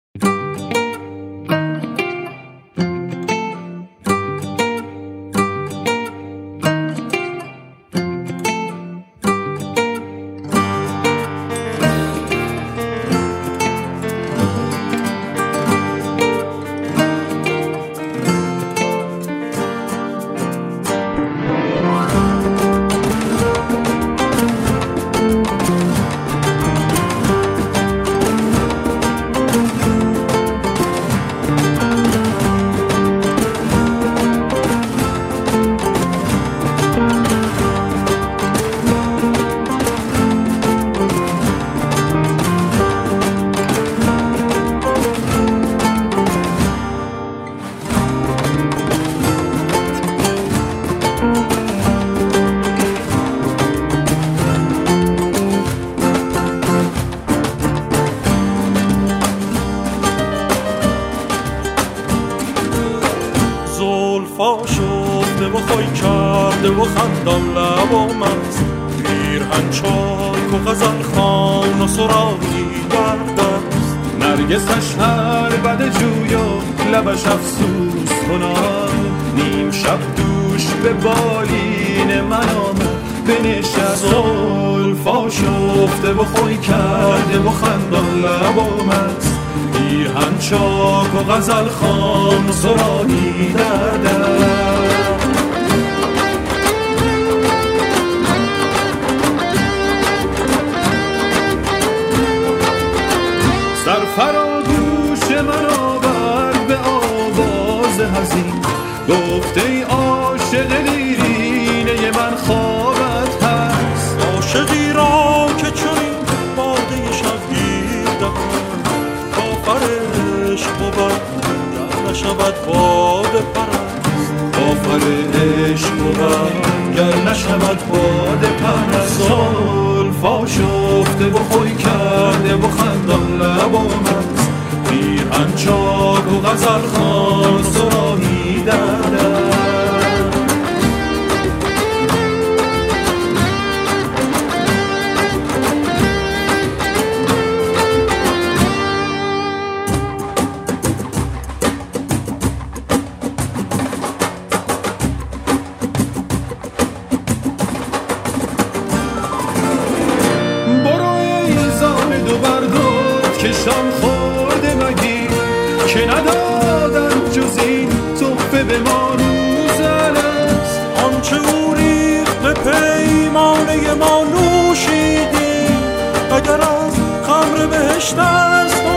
زلفا شفته و خوی کرده و خندان لب و مست، پیرهن چاک و غزل خوان و سراغی در دست. نرگسش هر بد جوی و لبش افسوس کنان، نیم شب دوش به بالین من آمد بنشست. زلفا شفته و خوی کرده و خندان لب و مست، پیرهن چاک و غزل خوان و سراغی در دست. سرفراگوش من آورد به آواز حزین، گفت ای عاشق دیرینه من خوابت هست. عاشقی را که چنین باده شبگیر دهد، آفرش بود گر نشود باده پرست. آفرش بود گر نشود باده پرست. زلفا شفته و خوی کرده و خندان لب و مست، پیرهن چاک و غزل خوان و سراغی در دست. کشان خورده مگی که ندادن جز این تحفه به ما روز الست. آنچه او ریخت به پیمانه ما نوشیدیم، اگر از خمر بهشت است